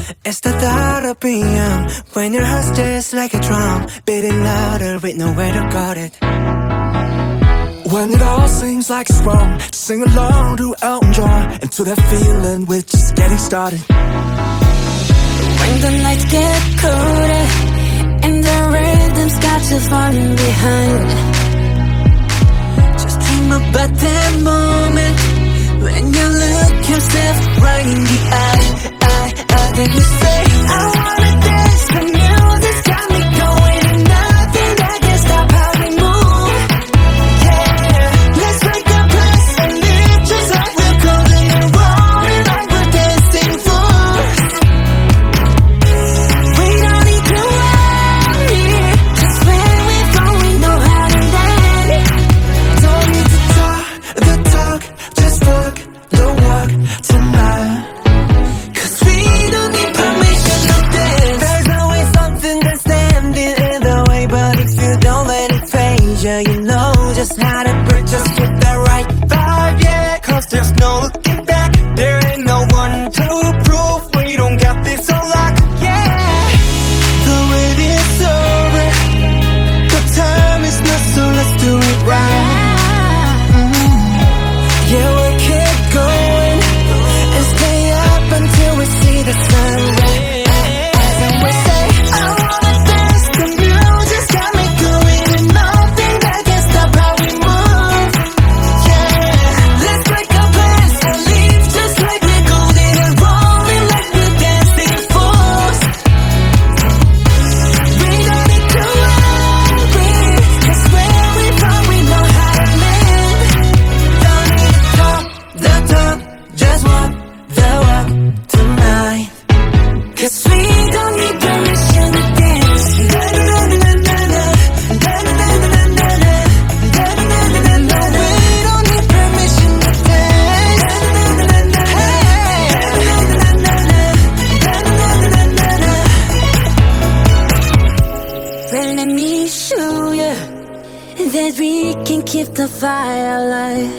It's the thought of being when your heart's just like a drum, beating louder with nowhere to guard it. When it all seems like it's wrong, sing along to Elton John and to that feeling we're just getting started. When the nights get colder and the rhythm's got you falling behind, just dream about that moment when you look yourself right in the eye. Then you say, I wanna dance, the music's got me going, and nothing that can stop how we move. Yeah, let's break the place and live just like we're golden and rolling like we're dancing fools. We don't need to worry, 'cause when we fall we know how to land. Don't need to talk the talk, just walk the walk tonight. You know just how to break, just get that right vibe, yeah. 'Cause there's no looking back, there ain't no one to prove we don't got this on lock, yeah. The wait is over, the time is not, so let's do it right. Yeah, we'll keep going and stay up until we see the sunrise. And we say, I wanna dance, the music's got me going, and nothing that can stop how we move. Yeah, let's break our plans and leave just like we're golden and rolling like we're dancing fools. We don't need to worry, 'cause when we fall we know how to live. Don't need to talk the talk, just walk the walk tonight. 'Cause we don't need permission to dance. We don't need permission to dance. Well, let me show you that we can keep the fire alive.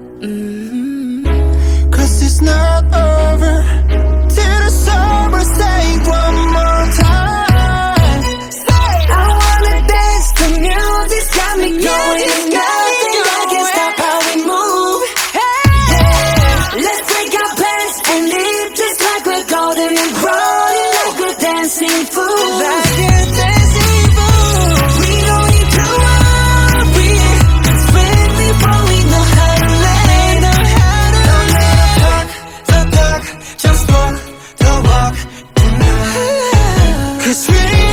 'Cause it's not over till the summer. Say one more time. Say, I wanna dance, the music's got me going, and nothing that can stop how we move. Yeah, let's break our plans and live just like we're golden and rolling like we're dancing fools. Like we're dancing fools. We don't need to worry, 'cause when we fall we know how to land. Don't talk the talk, just walk the walk tonight. 'Cause we